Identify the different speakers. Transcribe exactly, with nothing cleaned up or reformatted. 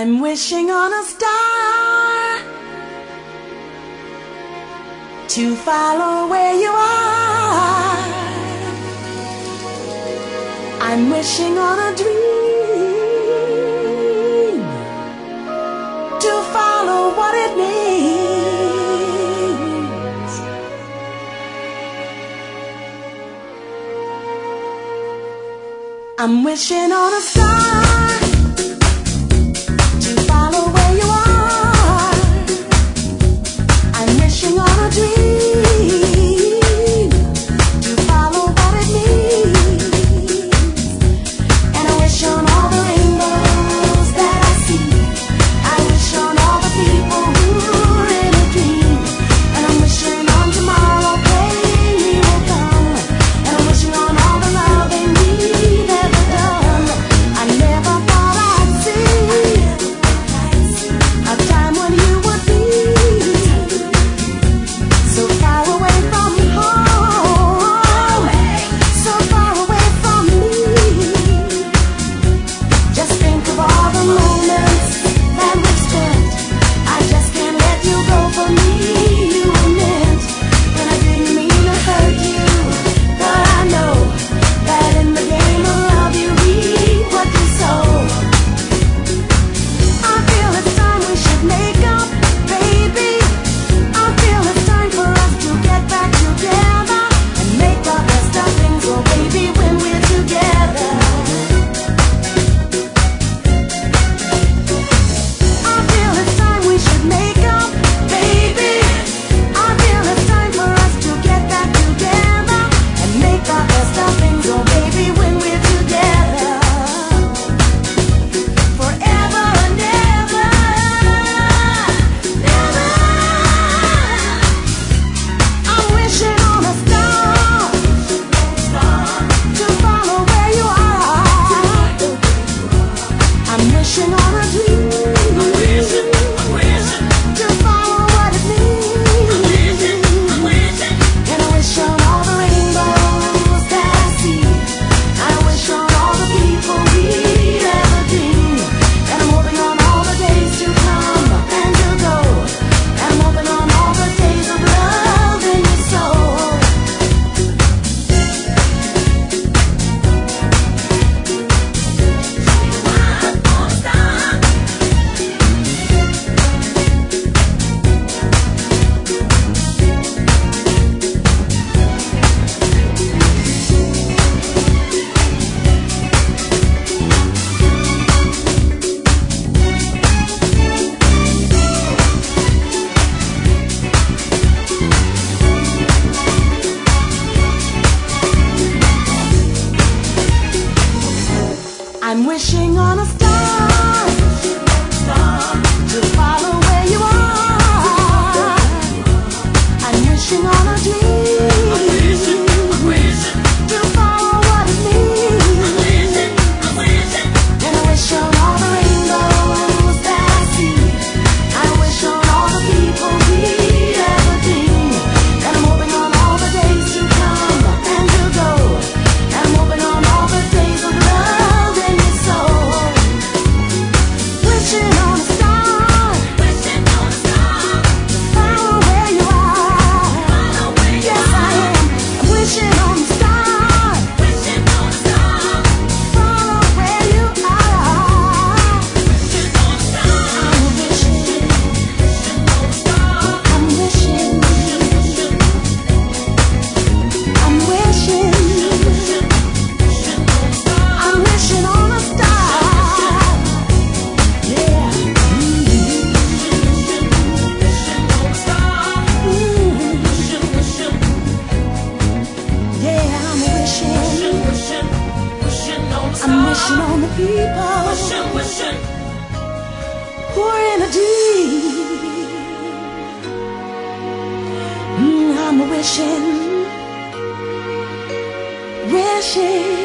Speaker 1: I'm wishing on a star to follow where you are. I'm wishing on a dream to follow what it means. I'm wishing on a star to follow where you are. I'm wishing on a dream to follow what it means. And I wish on all the rainbows that I see. I wish on all the people who are in a dream. And I'm wishing on tomorrow, pain will come. And I'm wishing on all the loving we've ever done. I never thought I'd see a time when you would be so far away from home, so far away from me. Just think of all the moments that we've spent. I just can't let you go. For me you were meant, and I didn't mean to hurt you, but I know that in the game of love you reap what you sow. I feel it's time we should make up, baby. I feel it's time for us to get back together and make the best of things, oh baby, when we're together. I feel it's time we should make up, baby. I feel it's time for us to get back together and make the best of things, oh baby, when we're together. Forever and ever, ever. I'm wishing on a star to follow where you are. I'm wishing on a dream to follow what it means. And I wish on all the rainbows that I see. I wish on all the people we ever dream. And I'm hoping on all the days to come and to go. And I'm hoping on all the days of love in your soul. I'm wishing on a star to follow where you are. I'm wishing on a dream to follow what it means. And I wish on all the rainbows that I see. I wish on all the people we ever dream. And I'm hoping on all the days to come and to go. And I'm hoping on all the days of love in your soul. Wishing on a star, wishing on a star, follow where you are. Follow where you yes, are. I am. I'm wishing on a star, wishing on a star, follow where you are. Wishing on a star, I'm wishing, wishing on a star. I'm wishing, I'm wishing, I'm wishing on a star. Yeah. Yeah, I'm wishing. I'm wishing on the people who are in a dream. Mm, I'm wishing, wishing.